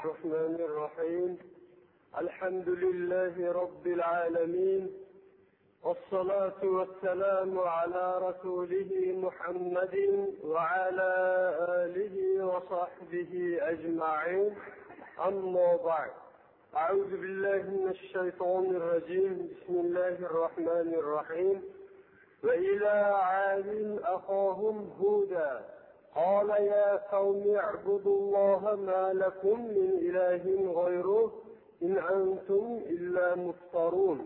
الرحمن الرحيم. الحمد لله رب العالمين، والصلاة والسلام على رسوله محمد وعلى آله وصحبه أجمعين. أما بعد، أعوذ بالله من الشيطان الرجيم. بسم الله الرحمن الرحيم. وإلى عاد أخاهم هودا قال يا قوم اعبدوا الله ما لكم من إله غيره إن أنتم إلا مفترون.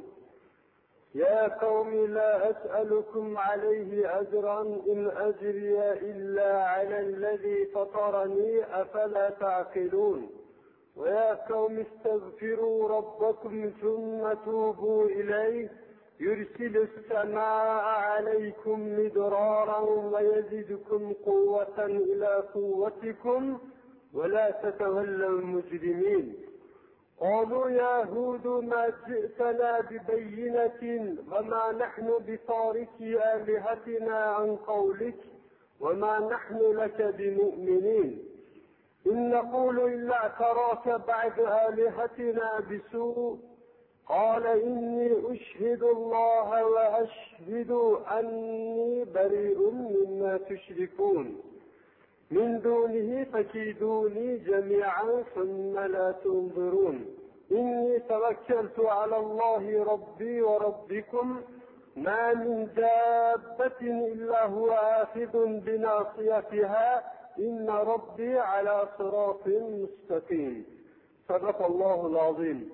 يا قوم لا أسألكم عليه أجرا إن أجري إلا على الذي فطرني أفلا تعقلون. ويا قوم استغفروا ربكم ثم توبوا إليه يرسل السماء عليكم مدرارا ويزدكم قوة إلى قوتكم ولا تتولوا مجرمين. قالوا يا هود ما جئتنا ببينة وما نحن بتاركي آلهتنا عن قولك وما نحن لك بمؤمنين إن نقول إلا اعتراك بعد آلهتنا بسوء. قال إني أشهد الله وأشهد أني بريء مما تشركون من دونه فكيدوني جميعا ثم لا تنظرون. إني توكلت على الله ربي وربكم ما من دابة إلا هو آخذ بناصيتها إن ربي على صراط مستقيم. صدق الله العظيم.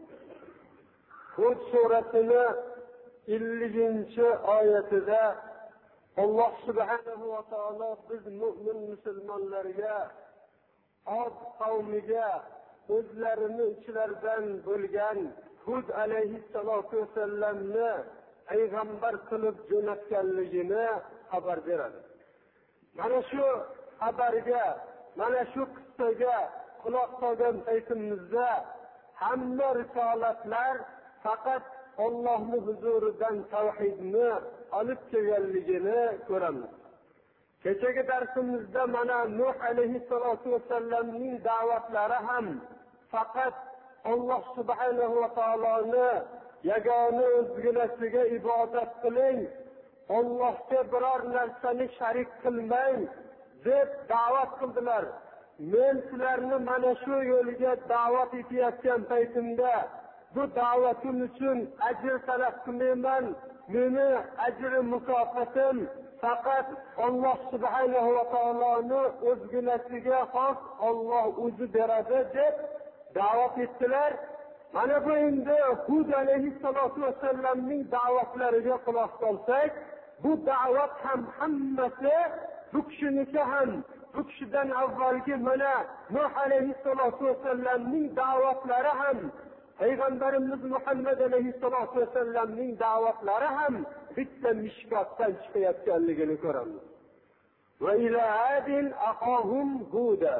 Hud suresini 50. oyatida Alloh subhanahu va taolo biz mu'min musulmonlarga, Ad qavmiga o'zlarini ichlaridan bo'lgan Hud alayhissalatu vassalamni payg'ambar qilib jo'natganligini xabar beradi. Mana shu xabarga, mana shu qissaga quloq solgan paytimizda hamma risolatlar faqat Allohning huzuridan tavhidni olib kelganligini ko'ramiz. Kechagi darsimizda mana Nuh alayhissalatu vassalamning da'vatlari ham faqat Alloh subhanahu va taoloni yagona o'zginasiga ibodat qiling, Allohga biror narsani sharik qilmang deb da'vat qildilar. Men sizlarni mana shu yo'lga da'vat etayotgan paytimda bu da'vatim uchun ajr talab qilmayman. Meni ajri mukofotim faqat Alloh subhanahu va taoloni o'zginasiga xos Alloh o'zi beradi deb da'vat etdilar. Mana bu endi Hud alayhissalatu vassalamning da'vatlariga quloq solsak, bu da'vat ham hammasi bu kishiniki ham bu kishidan avvalgi mana Nuh alayhissalatu vassalamning da'vatlari ham Peygamberimiz Muhammed aleyhissalatu vesselam'ning da'vatlari ham bitta mishkotdan chiqayotganligini ko'ramiz. Va ila adin aqahum huda.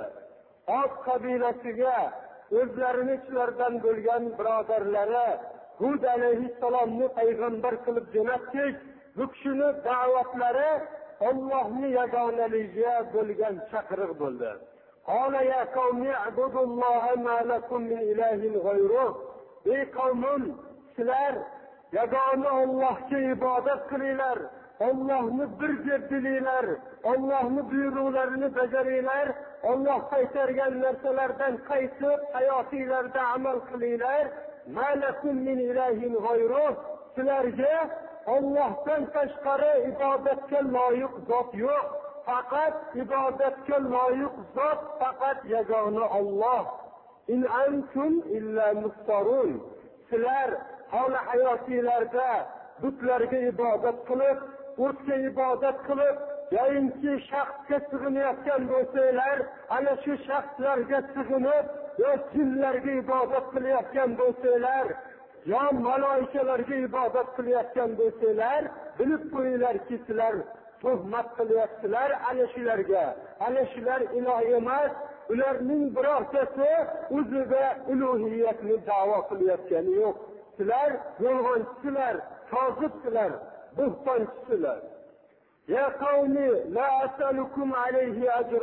Ad qabilasiga o'zlarini ichlaridan bo'lgan birodarlari Hud alayhissalomni payg'ambar qilib jo'natdik. Bu kishining da'vatlari Allohning yagonaligiga bo'lgan chaqiriq bo'ldi. قال يا قوم اعبدوا الله ما لكم من إله غيره. Ey qavmim, sizlar yagona Allohga ibodat qilinglar, Allohni bir deb bilinglar, Allohning buyruqlarini bajaringlar, Alloh qaytargan narsalardan qaytib hayotingizda amal qilinglar. Ma lakum min ilahin g'ayruh. Sizlarga Allohdan tashqari ibodatga loyiq zot yo'q. Faqat ibodatga loyiq zot faqat yagona Alloh. In antum illa muftarun. Sizlar hol hayotingizda butlarga ibodat qilib, o'tga ibodat qilib, yoinki shaxsga sig'inayotgan bo'lsanglar, ana shu shaxslarga sig'inib, yo jinlarga ibodat qilayotgan bo'lsanglar, yo maloikalarga ibodat qilayotgan bo'lsanglar, bilib qo'yinglarki, sizlar tuhmat qilyapsizlar ana shularga. Ana shular iloh emas. Ularning birortasi o'ziga ulug'iyatni da'vo qilayotgani yo'q. Sizlar yolg'onchilar, kozibsizlar, buhtonchilar. Ya qavmi la as'alukum alayhi ajran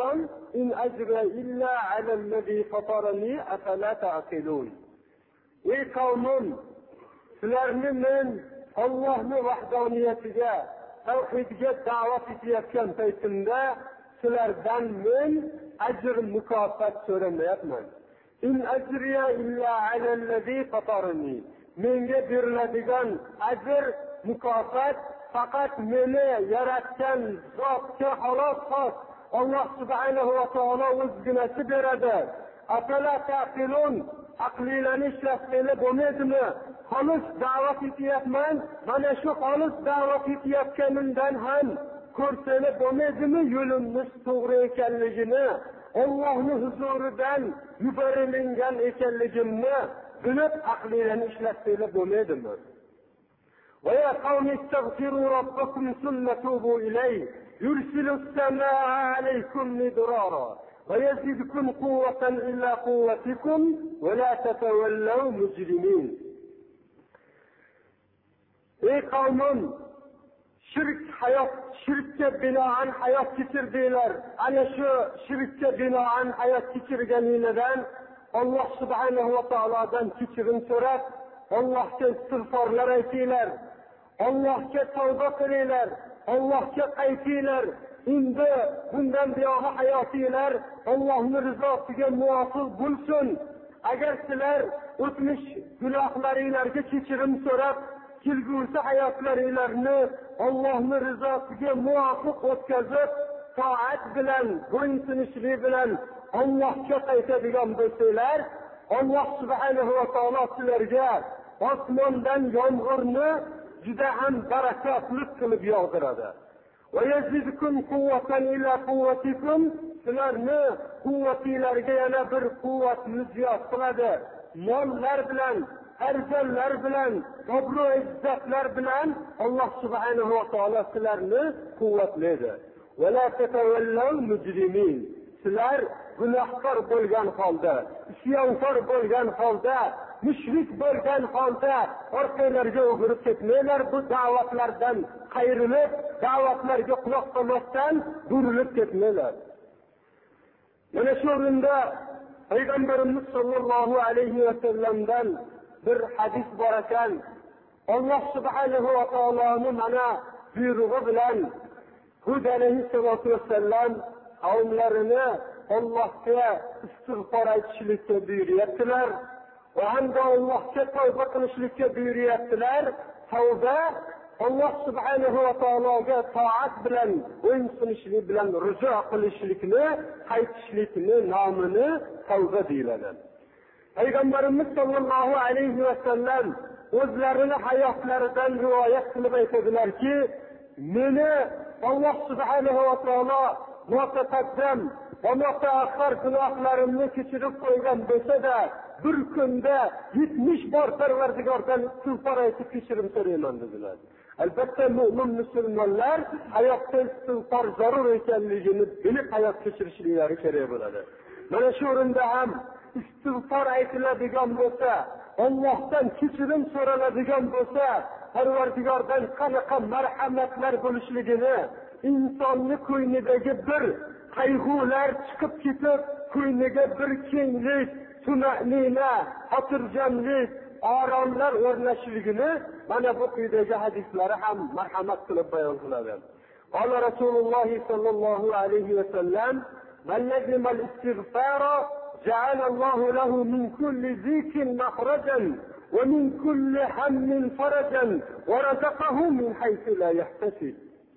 إن أجري إلا على الذي فطرني أفلا تعقلون. Ey qavmim, sizlarni men Allohning vahdaniyatiga, tavhidga da'vat etayotgan paytimda sizlardan men ajr mukofot so'ramayapman. In ajriya illa ala allazi fatarani. Menga beriladigan ajr mukofot faqat meni yaratgan zotga xolos Alloh subhanahu va taolo o'zginasi beradi. Afala taqilun, aqlilanish rasmini bo'lmaydimi? Xolis da'vat etyapman, mana shu xolis da'vat etayotganimdan ham ko'rsani bo'lmaydimi yo'limimiz to'g'ri ekanligini, Allohning huzuridan yuborilgan ekanligimni bilib aqlilanish rasmini bo'lmaydimi? ويا قوم استغفروا ربكم ثم توبوا إليه يرسل السماء عليكم مدرارا ويزدكم قوة إلى قوتكم ولا تتولوا مجرمين. Ey qavmim, shirkka binoan hayot kechirdilar. Ana shu shirkka binoan hayot kechirganingizdan Alloh subhanahu va taolodan kechirim so'rab, Allohga istig'forlar aytinglar. Allohga tavba qilinglar. Allohga qaytinglar. Endi bundan buyog'i hayotinglar Allohning rizosiga muvofiq bo'lsin. Agar sizlar o'tmish gunohlaringizga kechirim so'rab, kelgusi hayotlaringlarni Allohning rizosiga muvofiq o'tkazib, toat bilan, bo'ysunishlik bilan Allohga qaytadigan bo'lsanglar, Alloh subhanahu va taolo sizlarga osmondan yomg'irni juda ham barakotli qilib yog'diradi. Va yazidkum quwwatan ila quwwatikum, sizlarni quvvatinglarga yana bir quvvatni ziyod qiladi. Mollar bilan, arzonlar bilan, obro' izzatlar bilan Alloh subhanahu va taolo sizlarni quvvatlaydi. Va la tatawallaw mujrimin. Sizlar gunohkor bo'lgan holda, isyonkor bo'lgan holda, mushrik bo'lgan holda orqalarga o'girib ketmanglar. Bu da'vatlardan qayrilib, da'vatlarga quloq solmasdan burilib ketmanglar. Mana shu o'rinda Payg'ambarimiz sollallohu alayhi va sallamdan bir hadis bor ekan. Alloh subhanahu va taoloning mana buyrug'i bilan Hud alayhissalatu vassallam qavmlarini Allohga istig'for aytishlikka buyuryaptilar. Va hamda Allohga tavba qilishlikka buyuryaptilar. Tavba Alloh subhanahu va taologa toat bilan, bo'ysunishlik bilan rujo qilishlikni, qaytishlikni nomini tavba deyiladi. Payg'ambarimiz sollallohu alayhi va sallam o'zlarini hayotlaridan rivoyat qilib aytadilarki, meni Alloh subhanahu va taolo mutaqaddam va mutaaxir gunohlarimni kechirib qo'ygan bo'lsa-da, bir kunda 70 bor Parvardigordan istig'for aytib kechirim so'rayman dedilar. Albatta mu'min musulmonlar hayotda istig'for zarur ekanligini bilib hayot kechirishliklari kerak bo'ladi. Mana shu o'rinda ham istig'for aytiladigan bo'lsa, Allohdan kechirim so'raladigan bo'lsa, Parvardigordan qanaqa marhamatlar bo'lishligini, insonning ko'nglidagi bir qayg'ular chiqib ketib, ko'ngliga bir kenglik, tumanina, xotirjamlik, oromlar o'rnashligini mana bu quyidagi hadislari ham marhamat qilib bayon qiladi. Qala Rasululloh sallallohu alayhi va sallam: "Man lazima al-istighfara ja'ala Allohu lahu min kulli dhikin makhrajan wa min kulli hammin farajan wa razaqahu min haythu la yahtasib."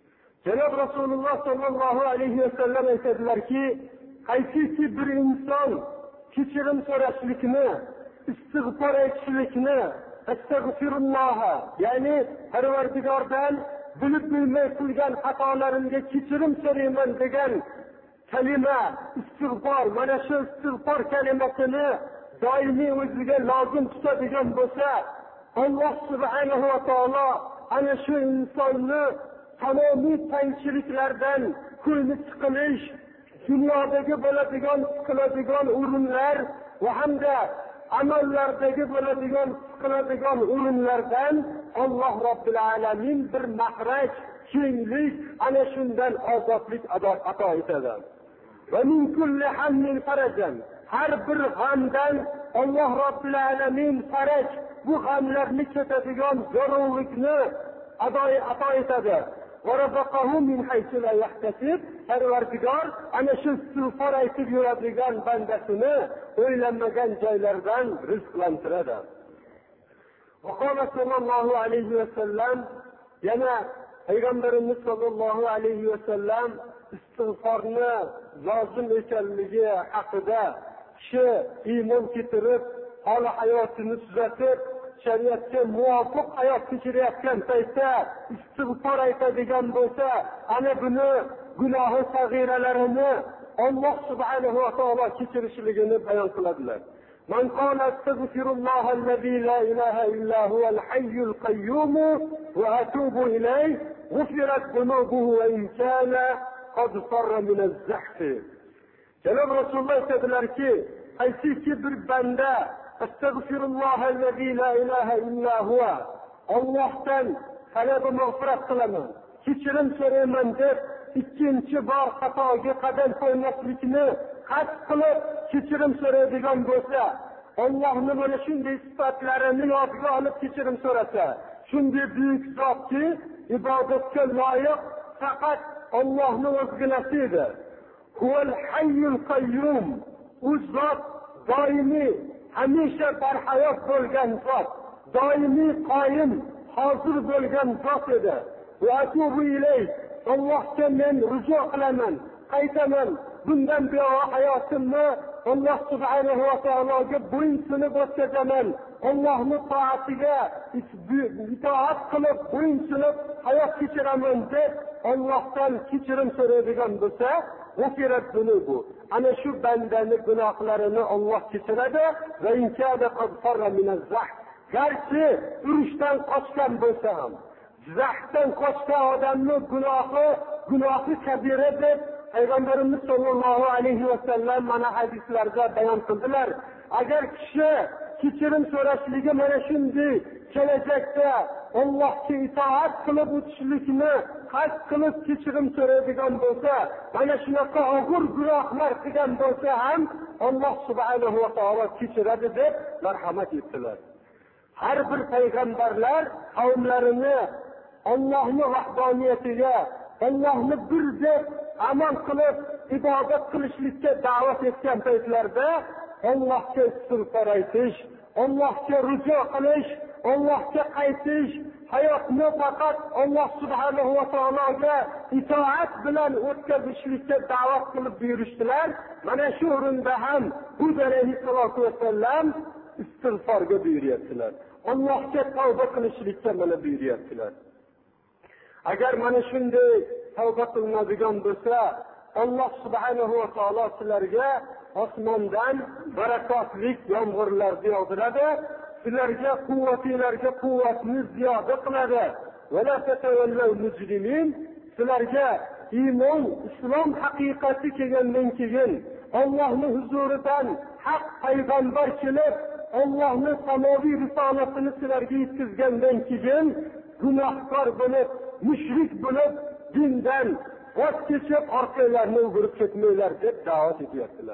Janob Rasululloh sallallohu alayhi va sallam aytadilarki, qaysiki bir inson kechirim so'rashlikni, istig'for aytishlikni, astag'firulloh, ya'ni Parvardigordan bilib bilmay qilgan xatolarimga kechirim so'rayman degan kalima, istig'for, mana shu istig'for kalimasini doimiy o'ziga lozim tutadigan bo'lsa, Alloh subhanahu va taolo ana shu insonni tamomiy qiyinchiliklardan, ko'ngli siqilish, dunyodagi bo'ladigan siqiladigan o'rinlar va hamda amallardagi bo'ladigan siqiladigan o'rinlardan Alloh Robbil alamin bir mahraj, kenglik, ana shundan ozodlik ato etadi. ومن كل هم فرجا. Har bir g'amdan Alloh Robbil alamin faraj, bu g'amlarni ketadigan zo'ravlikni ato etadi. وَرَزَقَهُ مِنْ حَيْثُ لَا يَحْتَسِبُ. Parvardigor ana shu istig'for aytib yuradigan bandasini o'ylanmagan joylardan rizqlantiradi. وقال صلى الله عليه وسلم, yana Peygamberimiz sallallohu alayhi va sallam istig'forni lozim ekanligi haqida kishi iymon keltirib, hol hayotini tuzatib, shariatga muvofiq hayot kechirayotgan paytda istig'for aytadigan bo'lsa, ana buni gunohi sag'iralarini Alloh subhanahu va taolo kechirishligini bayon qiladilar. من قال استغفر الله الذي لا إله إلا هو الحي القيوم وأتوب إليه غفرت ذنوبه وإن كان قد فر من الزحف. جناب رسول الله dedilar ki, qaysiki bir banda astagfirulloh allazi la ilaha illa huwa, Allohdan talab mag'firat qilaman, kechirim so'rayman deb ikkinchi bor xatoga qadam qo'ymaslikni qasd qilib kechirim so'raydigan bo'lsa, Allohning mana shunday sifatlarini yodga olib kechirim so'rasa, shunday buyuk zotki, ibodatga loyiq faqat Allohning o'zginasi edi. Huval hayyul qayyum. U zot doimiy, hamisha barhayot bo'lgan zot, doimiy qoyim, hozir bo'lgan zot edi. Va atubu ilayh. Allohga men rujo qilaman, qaytaman. Bundan buyon hayotimni Alloh subhanahu va taologa bo'ysunib o'tkazaman. Allohning toatiga itoat qilib bo'ysunib hayot kechiraman deb Allohdan kechirim so'raydigan bo'lsa, g'ufirat zunubu. Ana shu bandani gunohlarini Alloh kechiradi va inkada qad farra min az-zahf. Garchi urushdan qochgan bo'lsa ham, zahfdan qochgan odamning gunohi kabira deb Peygamberimiz sallallohu alayhi va sallam mana hadislarda bayon qildilar. Agar kishi kechirim so'rashligi mana shunday kelajakda Allohga itoat qilib o'tishlikni qasd qilib kechirim so'raydigan bo'lsa, mana shunaqa og'ir gunohlar qilgan bo'lsa ham Alloh subhanahu va taolo kechiradi deb marhamat etdilar. Har bir payg'ambarlar qavmlarini Allohning vahdaniyatiga, Allohni bir deb amal qilib ibodat qilishlikka da'vat etgan paytlarda Allohga istig'for aytish, Allohga rujo qilish, Allohga qaytish, hayotni faqat Alloh subhanahu va taologa itoat bilan o'tkazishlikka da'vat qilib buyurishdilar. Mana shu o'rinda ham Hud alayhissalatu vassalam istig'forga buyuryaptilar. Allohga tavba qilishlikka mana buyuryaptilar. Agar mana shunday tavba qilinadigan bo'lsa, Alloh subhanahu va taolo sizlarga osmondan barakotli yomg'irlarni yog'diradi, sizlarga quvvatinglarga quvvatni ziyoda qiladi. Va la tatawallaw mujrimin. Sizlarga iymon, islom haqiqati kelgandan keyin Allohning huzuridan haq payg'ambar kelib, Allohning samoviy risolatini sizlarga yetkazgandan keyin gunohkor bo'lib, mushrik bo'lib, dindan voz kechib orqalarini o'girib ketmanglar deb da'vat etyaptilar.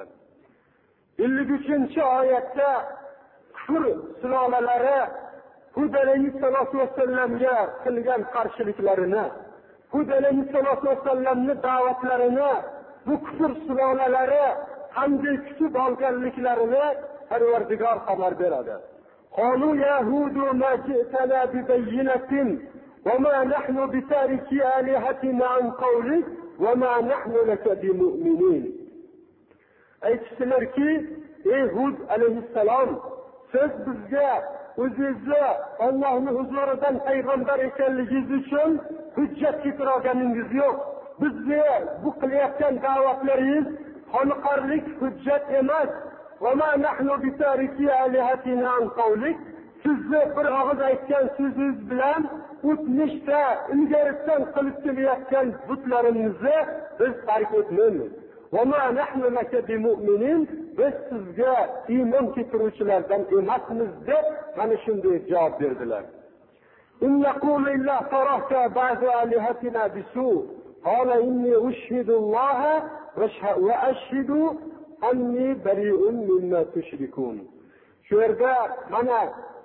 53-oyatda kufr sulolalari Hud alayhissalatu vassalamga qilgan qarshiliklarini, Hud alayhissalatu vassalamning da'vatlarini bu kufr sulolalari qanday kutib olganliklarini Parvardigor xabar beradi. Qalu ya Hud ma ji'tana bi bayyinatin وما نحن بتاركي آلهتنا عن قولك وما نحن لك بمؤمنين. Aytishdilar ki, ey Hud alayhissalom, siz bizga o'zingizni Allohning huzuridan payg'ambar ekanligingiz uchun hujjat keltirganingiz yo'q. Bizga bu qilayotgan da'vatlaringiz xoniqarlik hujjat emas. وما نحن بتاركي آلهتنا عن قولك. Sizni bir og'iz aytgan so'zingiz bilan o'tmishda ilgaridan qilib kelayotgan butlarimizni biz tark etmaymiz. وما نحن لك بمؤمنين. Biz sizga iymon keltiruvchilardan emasmiz deb mana shunday javob berdilar. إن نقول إلا تركت بعض آلهتنا بسوء قال إني أشهد الله va ashhidu anni bari'un mimma tushrikun. Shu yerda mana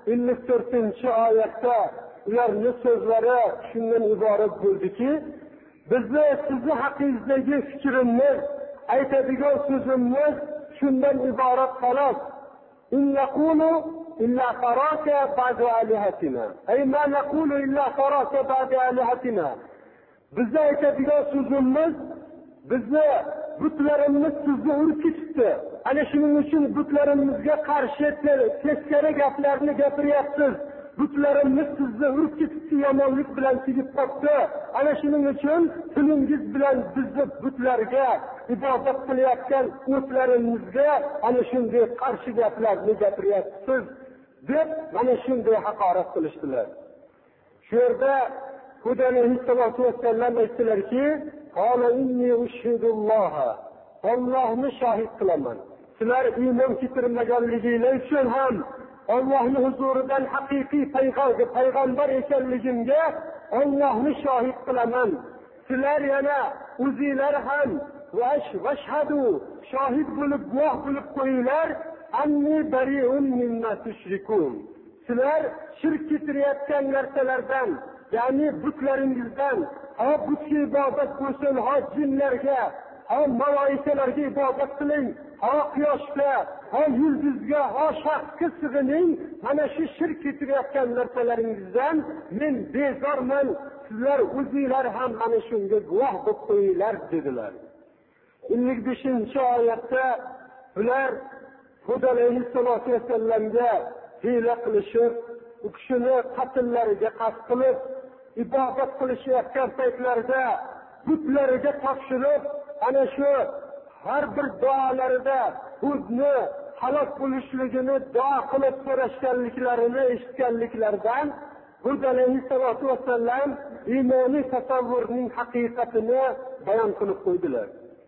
54-oyatda ularning so'zlari shundan iborat bo'ldiki, bizni sizni haqingizdagi fikrimiz, aytadigan so'zimiz shundan iborat xolos. In naqulu illa faraka ba'da alihatina. Ay ma naqulu illa faraka ba'da alihatina. Bizni aytadigan so'zimiz, bizni butlarimiz sizni urib ketibdi. Ana shuning uchun butlarimizga qarshi teskari gaplarni gapiryapsiz. Butlarimiz sizni urib ketibdi, yomonlik bilan tegib qoldi. Ana shuning uchun tilingiz bilan bizni butlarga ibodat qilayotgan o'tlarimizga ana shunday qarshi gaplarni gapiryapsiz deb mana shunday haqorat qilishdilar. Shu yerda Hud alayhissalatu vassallam aytdilarki, "Qala inni ushhidulloha." Allohni shohid qilaman. Sizlar iymon keltirmaganligingiz uchun ham Allohning huzuridan haqiqiy payg'ambar ekanligimga Allohni shohid qilaman. Sizlar yana o'zingizlar ham vashhadu shohid bo'lib guvoh bo'lib qo'yinglar, anni bari'un mimma tushrikun. Sizlar shirk keltirayotgan narsalardan, ya'ni butlaringizdan, ha butga ibodat qilsin, ha jinlarga, ha malaikalarga ibodat qiling, ha quyoshga, ha yulduzga, ha shaxsga sig'ining. Mana shu shirk keltirayotgan narsalaringizdan men bezorman. Sizlar o'zingizlar ham mana shunga guvoh bo'lib qo'yinglar dedilar. 55-oyatda ular Hud alayhissalatu vassallamga hiyla qilishib, u kishini qatllariga qasd qilib, ibodat qilishayotgan paytlarida butlariga topshirib, ana shu har bir duolarida Hudni halok bo'lishligini duo qilib so'rashganliklarini eshitganliklaridan Hud alayhissalatu vassallam iymoniy tasavvurning haqiqatini bayon qilib qo'ydilar.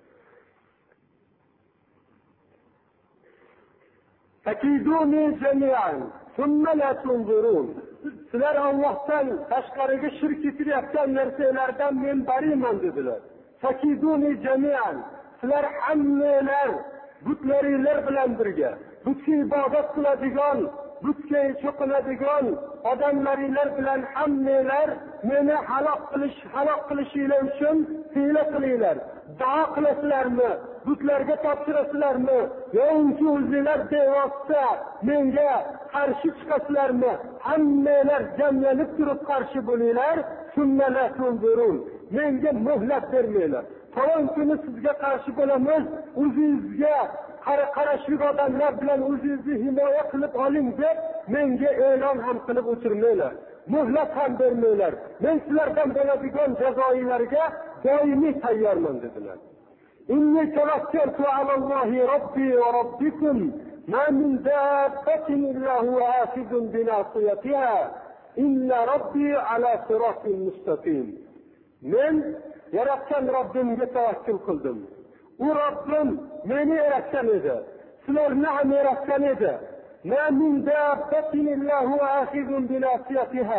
Fakiduni jami'an thumma la tunzurun. Sizlar Allohdan tashqariga shirk keltirayotgan narsalardan men bariman dedilar. Fakiduni jami'an. Sizlar hammalar butlaringlar bilan birga, butga ibodat qiladigan, butga cho'qinadigan odamlaringlar bilan hammalar meni halok qilishinglar uchun hiyla qilinglar. Duo qilasizlarmi? Butlarga topshirasizlarmi? Yo'inki o'zingizlar bevosita menga qarshi chiqasizlarmi? Hammalar jamlanib turib qarshi bo'linglar. Sunnala tunzurun. Menga muhlat bermanglar. Falon kuni sizga qarshi bo'lamiz, o'zingizga qarashli odamlar bilan o'zingizni himoya qilib oling deb menga e'lon ham qilib o'tirmanglar. Muhlat ham bermanglar. Men sizlardan bo'ladigan jazoilarga doimiy tayyorman dedilar. Inni tawakkaltu alallohi robbi va robbikum ma min dabbatin illa huwa akhidun bi nasiyatiha inna robbi ala siratin mustaqim. Men yaratgan Robbimga tavakkul qildim. U Robbim meni yaratgan edi. Sizlarni ham yaratgan edi. Ma min dabbatin illa huwa akhidun bi nasiyatiha.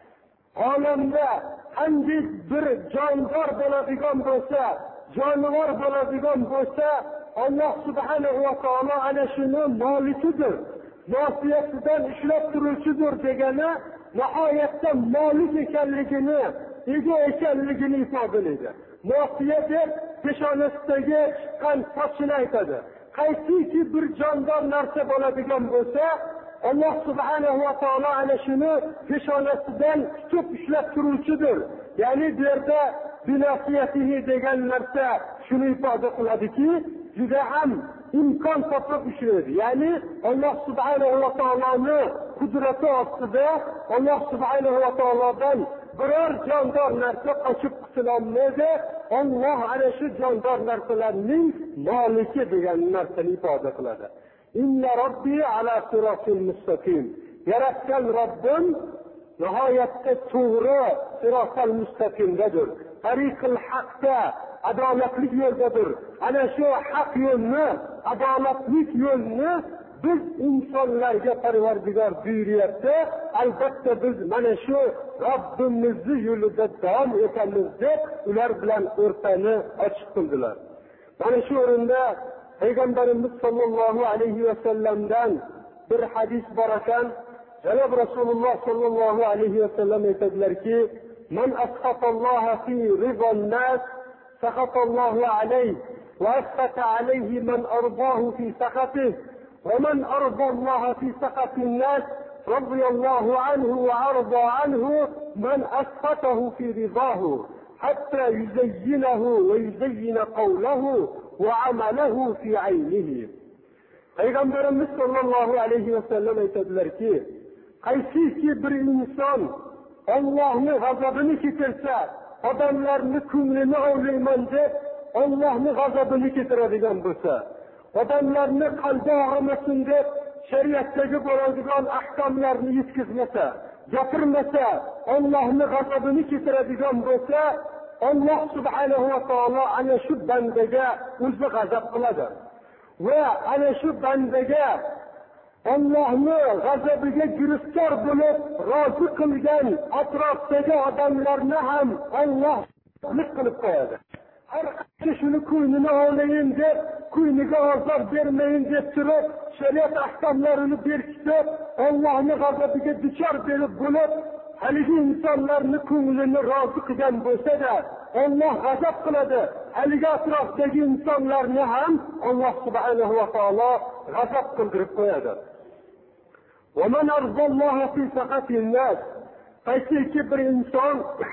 Olamda qanday bir jondor bo'ladigan bo'lsa, jonivor bo'ladigan bo'lsa, Alloh subhanahu va taolo ana shuni molikidir. Nasiyatidan ishlab turuvchidir degani nihoyatda molik ekanligini, ega ekanligini ifodalaydi. Nasiya deb peshonasidagi chiqqan sochini aytadi. Qaysiki bir jondor narsa bo'ladigan bo'lsa, Alloh subhanahu va taolo ana shuni peshonasidan tutib ushlab turuvchidir. Ya'ni bu yerda binasiyatihi degan narsa shuni ifoda qiladiki, juda ham imkon topib ushlaydi. Ya'ni Alloh subhanahu va taoloni qudrati ostida Alloh subhanahu va taolodan biror jondor narsa qochib qutulolmaydi. Alloh ana shu jondor narsalarning moliki degan narsani ifoda qiladi. Inna robbi ala siratil mustaqim. Yaratgan Robbim nihoyatda to'g'ri siratal mustaqimdadir. Tariqil haqda, adolatli yo'ldadir. Ana shu haq yo'lni, adolatli yo'lni biz insonlarga Parvardigor buyuryapti. Albatta biz mana shu Robbimizning yo'lida davom etamiz deb ular bilan o'rtani ochiq qildilar. Mana shu o'rinda Payg'ambarimiz sollallohu alayhi va sallamdan bir hadis bor ekan. Janob Rasululloh sollallohu alayhi va sallam aytadilarki: "Man asqatalloha fi ridon nas, saqatallohu alayhi va asqata alayhi man ardahu fi saqatihi, va man ardalloha fi saqatin nas, radiyallohu anhu va arda anhu man asqatahu fi ridahu, hatta yuzayyinahu va yuzayyina qawlahu va amalahu fi aynihi." Payg'ambarimiz sollallohu alayhi va sallam aytadilarki, qaysiki bir inson Allohning g'azabini keltirsa, odamlarning ko'nglini ovlayman deb Allohning g'azabini keltiradigan bo'lsa, odamlarning qalbi og'rimasin deb shariatdagi bo'ladigan ahkomlarni yetkazmasa, gapirmasa, Allohning g'azabini keltiradigan bo'lsa, Alloh subhanahu va taolo ana shu bandaga o'zi g'azab qiladi. Va ana shu bandaga Allohning g'azabiga giriftor bo'lib rozi qilgan atrofdagi odamlarni ham Alloh qilib qo'yadi. Har qancha shuni ko'nglini ovlayin deb, ko'ngliga azob bermayin deb turib, shariat ahkomlarini berkitib, Allohning g'azabiga duchor berib bo'lib, haligi insonlarning ko'nglini rozi qilgan bo'lsa-da, Alloh g'azab qiladi. Haligi atrofdagi insonlarni ham Alloh subhanahu va taolo g'azab qildirib qo'yadi. Va man arzalloha fi saqatin nas, qaysiki bir inson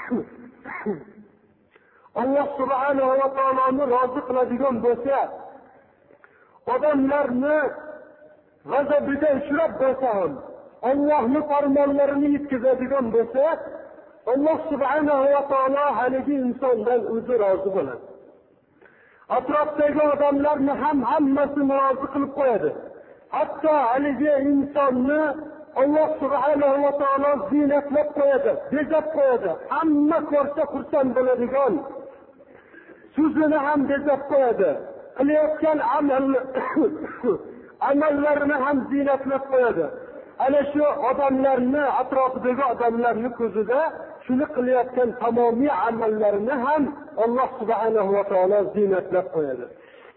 Alloh subhanahu va taoloni rozi qiladigan bo'lsa, odamlarni g'azabiga uchrab bo'lsa ham Allohning farmonlarini yetkazadigan bo'lsa, Alloh subhanahu va taolo haligi insondan o'zi rozi bo'ladi. Atrofdagi odamlarni ham hammasini rozi qilib qo'yadi. Hatto haligi insonni Alloh subhanahu va taolo ziynatlab qo'yadi, bezab qo'yadi. Hamma ko'rsa xursand bo'ladigan so'zini ham bezab qo'yadi. Qilayotgan amallarini ham ziynatlab qo'yadi. Ana shu odamlarni, atrofidagi odamlarning ko'zida shuni qilayotgan tamomiy amallarini ham Alloh subhanahu va taolo ziynatlab qo'yadi.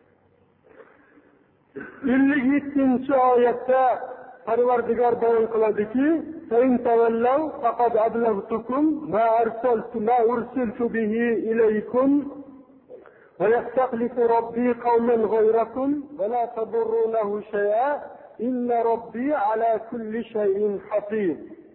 57-oyatda Parvardigor bayon qiladiki: "Sayin tavallaw faqad ablagtukum ma ursiltu bihi ilaykum va yastaqlifu robbi qawman ghayrakum va la tadurrunahu shay'a inna robbi ala kulli shay'in hafiz."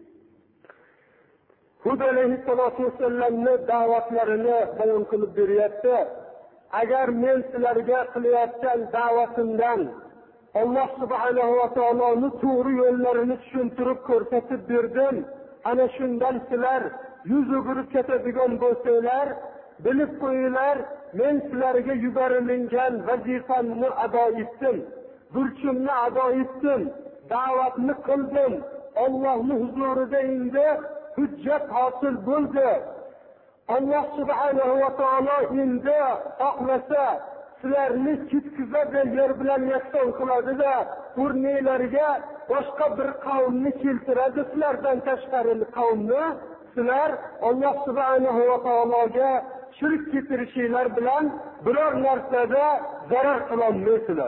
Hud alayhissalatu vassalamning da'vatlarini bayon qilib beryapti. Agar men sizlarga qilayotgan da'vatimdan Alloh subhanahu va taoloning to'g'ri yo'llarini tushuntirib ko'rsatib berdim, ana shundan sizlar yuz o'girib ketadigan bo'lsanglar, bilib qo'yinglar, men sizlarga yuborilgan vazifamni ado etdim, burchimni ado etdim, da'vatni qildim. Allohning huzurida endi hujjat hosil bo'ldi. Alloh subhanahu va taolo endi xohlasa sizlarni ketkizadi, yer bilan yakson qiladi-da, o'rninglarga boshqa bir qavmni keltiradi, sizlardan tashqari qavmni. Sizlar Alloh subhanahu va taologa shirk keltirishinglar bilan biror narsada zarar qila olmaysizlar.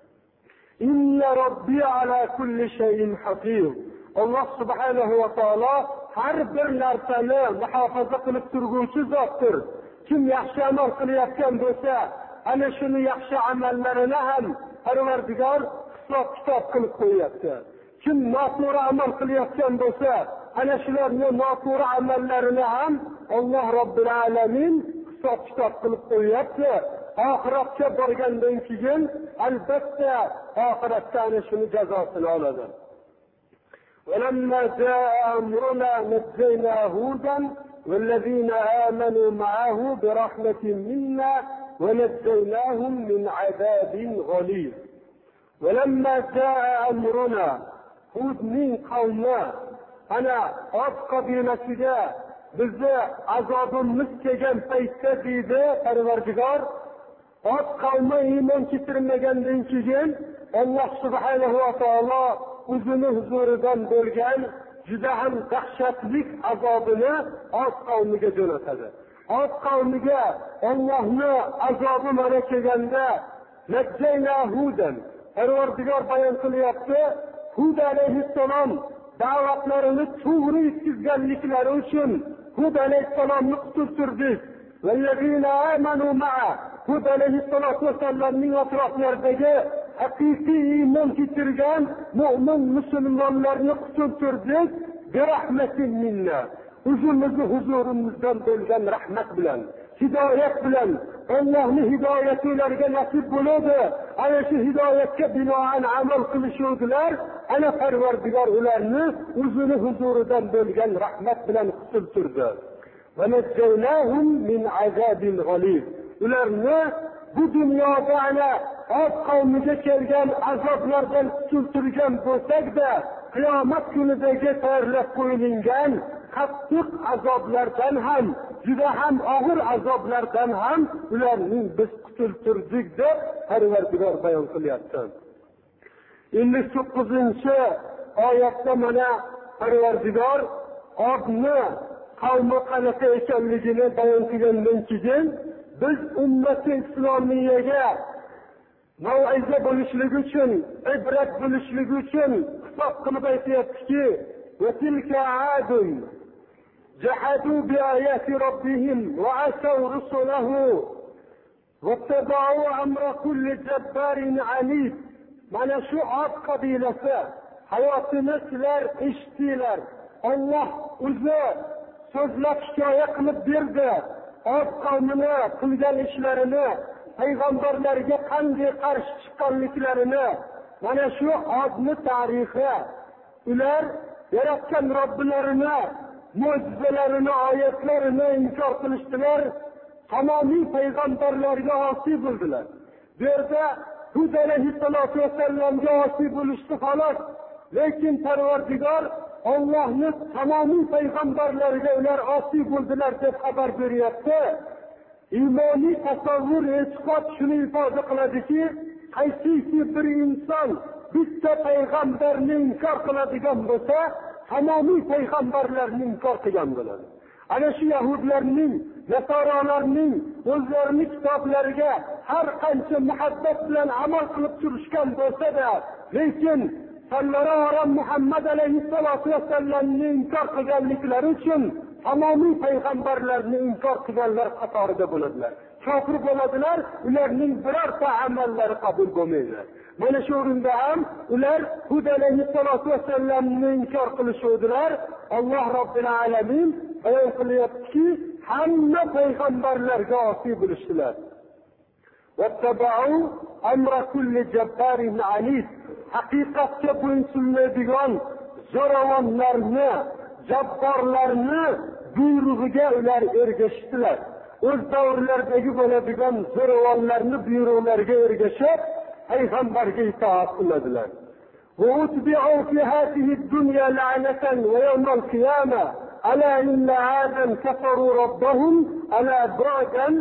Inna robbi ala kulli shay'in hafiz. Alloh subhanahu va taolo har bir narsani muhofaza qilib turguvchi zotdir. Kim yaxshi amal qilayotgan bo'lsa, ana shuni yaxshi amallarini ham Parvardigor hisob-kitob qilib qo'yapti. Kim noto'g'ri amal qilayotgan bo'lsa, ana shularning noto'g'ri amallarini ham Alloh Robbil alamin hisob-kitob qilib qo'yapti. Oxiratga borgandan keyin albatta oxiratda ana shuni jazosini oladi. ولما جاء أمرنا نجينا هودا والذين آمنوا معه برحمة منا ونجيناهم من عذاب غليظ. ولما جاء أمرنا هود من قومنا أنا أبقى بنفسي bizni azobimiz kelgan paytda deydi Parvardigor, ot qavmi iymon keltirmagandan keyin Alloh subhanahu va taolo o'zini huzuridan bo'lgan juda ham dahshatli azobini ot qavmiga jo'natadi. Od qavmiga Allohning azobi mana kelganda najjayna Huddan Parvardigor bayon qilyapti. Hud alayhissalom da'vatlarini to'g'ri yetkazganliklari uchun Hud alayhissalomni quturtirdik. Vallazina amanu ma'a Hud alayhissalatu vassalamning atroflaridagi haqiqiy iymon keltirgan mu'min musulmonlarni quturtirdik. Bi rahmatin minna. O'zimizni huzurimizdan bo'lgan rahmat bilan, hidoyat bilan Allohning hidoyati ularga nasib bo'ladi. Ana shu hidoyatga binoan amal qilishuvdilar. Ana Parvardigor ularni o'zini huzuridan bo'lgan rahmat bilan quturtirdi. Va najjaynahum min azabin g'aliz. Ularni bu dunyoda ana Od qavmiga kelgan azoblardan quturtirgan bo'lsak-da, qiyomat kunidagi tayyorlab qo'yilgan qattiq azoblardan ham, juda ham og'ir azoblardan ham ularning biz quturtirdik deb Parvardigor bayon qilyapti. 59-oyatda mana Parvardigor Odni qavmi qanaqa ekanligini bayon qilgandan keyin biz ummati islomiyaga mav'iza bo'lishligi uchun, ibrat bo'lishligi uchun hisob qilib aytyaptiki: "Va tilka adun jahadu bi ayati robbihim va asaw rusulahu va tabau amra kulli jabbarin anid." Mana shu Od qabilasi hayotini sizlar eshitdinglar. Alloh o'zi so'zlab hikoya qilib berdi. Od qavmini qilgan ishlarini, payg'ambarlarga qanday qarshi chiqqanliklarini, mana shu Odni tarixi. Ular yaratgan Robbilarini, mo'jizalarini, oyatlarini inkor qilishdilar. Tamomiy payg'ambarlarga osiy bo'ldilar. Bu yerda Hud alayhissalatu vassalamga osiy bo'lishdi xolos. Lekin Parvardigor Allohning tamomiy payg'ambarlariga ular osiy bo'ldilar deb xabar beryapti. Iymoniy tasavvur, e'tiqod shuni ifoda qiladiki, qaysiki bir inson bitta payg'ambarni inkor qiladigan bo'lsa, tamomiy payg'ambarlarni inkor qilgan bo'ladi. Ana shu yahudlarning, nasoralarning o'zlarining kitoblariga har qancha muhabbat bilan amal qilib turishgan bo'lsa-da, lekin Sallari Muhammad alayhissalatu vassalamni inkor qilganliklari uchun tamomiy payg'ambarlarni inkor qilganlar qatorida bo'ladilar. Kofir bo'ladilar, ularning birorta amallari qabul bo'lmaydi. Mana shu o'rinda ham ular Hud alayhissalatu vassalamni inkor qilishuvdilar. Alloh Robbil alamin bayon qilyaptiki, hamma payg'ambarlarga osiy bo'lishdilar. Vattaba'u amra kulli jabbarin anid. Haqiqatga bo'ysunmaydigan zo'ravonlarni, jabborlarni buyrug'iga ular ergashdilar. O'z davrlaridagi bo'ladigan zo'ravonlarni buyruqlariga ergashib, payg'ambarga itoat qiladilar. Va utbi'u fi hadhihi ad-dunya la'natan wa yawm al-qiyamah ala inna adan kafaru rabbahum ala ba'dan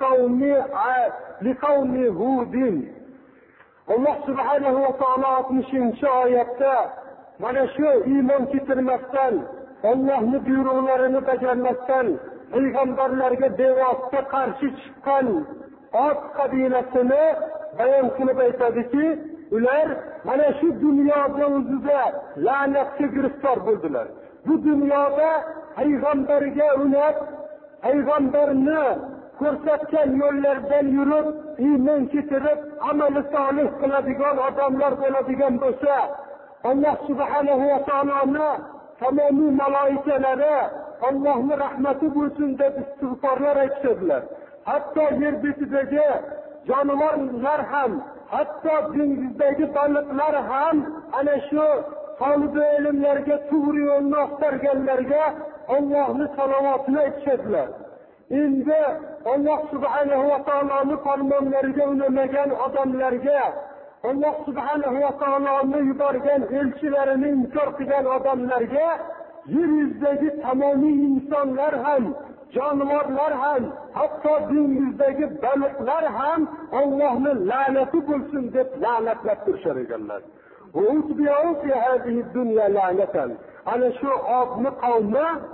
liqawmi hudin. Allah subhanahu wa ta'ala 60-oyatda mana shu iymon keltirmasdan, Allohning buyruqlarini bajarmasdan, payg'ambarlarga bevosita qarshi chiqqan Od qabilasini bayon qilib aytadiki, ular mana shu dunyoda o'zida la'natga giriftor bo'ldilar. Bu dunyoda payg'ambarga unab, payg'ambarni ko'rsatgan yo'llardan yurib, iymon keltirib, amali solih qiladigan odamlar bo'ladigan bo'lsa, Alloh subhanahu va taoloning tamomiy malayikalari Allohning rahmati bo'lsin deb istig'forlar aytishadilar. Hatto yer betidagi jonivorlar ham, hatto dengizdagi baliqlar ham ana shu tolibi ilmlarga to'g'ri yo'lni axtarganlarga Allohning salovatini aytishadilar. Endi Alloh subhanahu va taoloning farmonlariga unamagan odamlarga, Alloh subhanahu va taoloning yuborgan elchilarini inkor qilgan odamlarga yer yuzidagi tamomiy insonlar ham, jonivorlar ham, hatto dengizdagi baliqlar ham Allohning la'nati bo'lsin deb la'natlab turishar ekanlar. Va utbi'u fi hadhihi ad-dunya la'natan. Ana shu Odni qavmi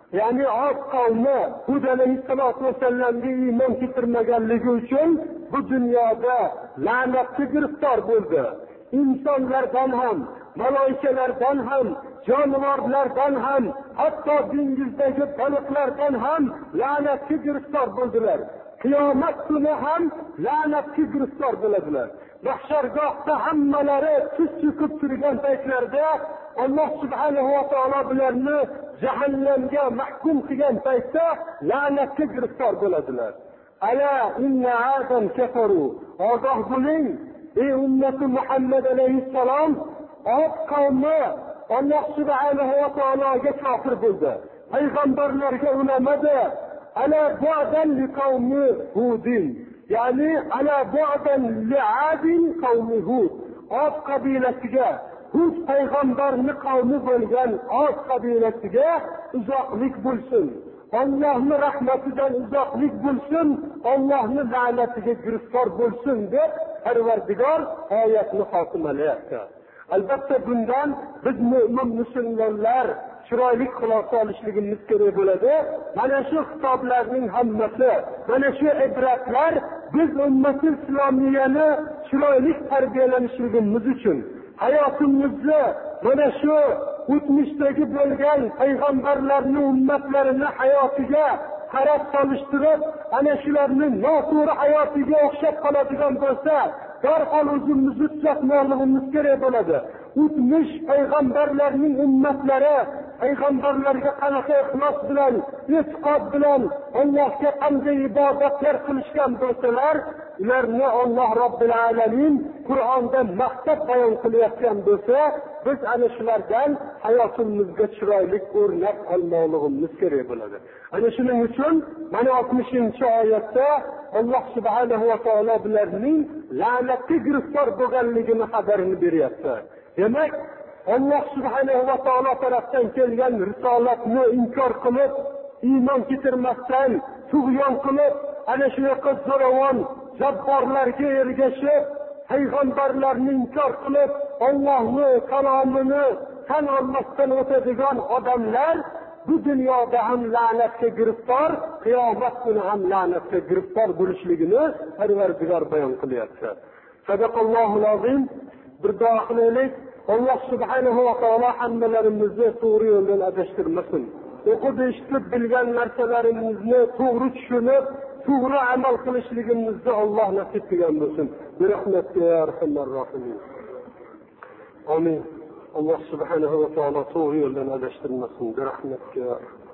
ya'ni Ad qavmi Hud alayhissalatu vasallamga iymon keltirmaganligi uchun bu dunyoda la'natga giriftor bo'ldi. İnsanlardan ham, malaikalardan ham, jonivorlardan ham, hatto dengizdagi baliqlardan ham la'natga giriftor bo'ldilar. Qiyomat kuni ham la'natga giriftor bo'ladilar. Mahshargohda hammalari tiz cho'kib turgan paytlarda Alloh subhanahu va taolo bularni jahannamga mahkum qilgan paytda la'natga giriftor bo'ladilar. Ala inna adan kafaru. Ogoh bo'ling, ey ummati Muhammad alayhissalom, Ad qavmi Alloh subhanahu va taologa kofir bo'ldi. Payg'ambarlarga unamadi. Ala bu'dan liqavmi Hudin. Ya'ni ala bu'dan li'adin qavmi Hud. Ad qabilasiga, Hud payg'ambarning qavmi bo'lgan Ad qabilasiga uzoqlik bo'lsin. Allohning rahmatidan uzoqlik bo'lsin, Allohning la'natiga giriftor bo'lsin deb Parvardigor oyatni xotimalayapti. Albatta bundan biz mo'min musulmonlar chiroyli xulosa olishligimiz kerak bo'ladi. Mana shu kitoblarning hammasi, mana shu ibratlar biz ummati islomiyani chiroyli tarbiyalanishligimiz uchun hayotimizni mana shu o'tmishdagi bo'lgan payg'ambarlarning ummatlarini hayotiga qarab solishtirib, ana shularning noto'g'ri hayotiga o'xshab qoladigan bo'lsa, darhol o'zimizni tuzatmoqligimiz kerak bo'ladi. O'tmish payg'ambarlarning ummatlari payg'ambarlarga qanaqa ixlos bilan, e'tiqod bilan Allohga qanday ibodatlar qilishgan bo'lsalar, ularni Alloh Robbil Alamin Qur'onda maqtab bayon qilayotgan bo'lsa, biz ana shulardan hayotimizga chiroyli o'rnak olmoqligimiz kerak bo'ladi. Ana shuning uchun mana 60-oyatda Alloh subhanahu va taolo bularning la'natga giriftor bo'lganligini xabarini beryapti. Demak, Alloh subhanahu va taolo tarafdan kelgan risolatni inkor qilib, iymon keltirmasdan, tug'yon qilib, ana shunaqa zo'ravon jabborlarga ergashib, payg'ambarlarni inkor qilib, Allohning kalomini tan olmasdan o'tadigan odamlar bu dunyoda ham la'natga giriftor, qiyomat kuni ham la'natga giriftor bo'lishligini Parvardigor bayon qilyapti. Sadaqallohul azim. Bir duo qilaylik. Alloh subhanahu va taolo hammalarimizni to'g'ri yo'ldan adashtirmasin. O'qib eshitib bilgan narsalarimizni to'g'ri tushunib, to'g'ri amal qilishligimizni Alloh nasib qilgan bo'lsin. Bi rahmatika ya arhamar rohimin. Amin. Alloh subhanahu va taolo to'g'ri yo'ldan adashtirmasin. Bi rahmatika.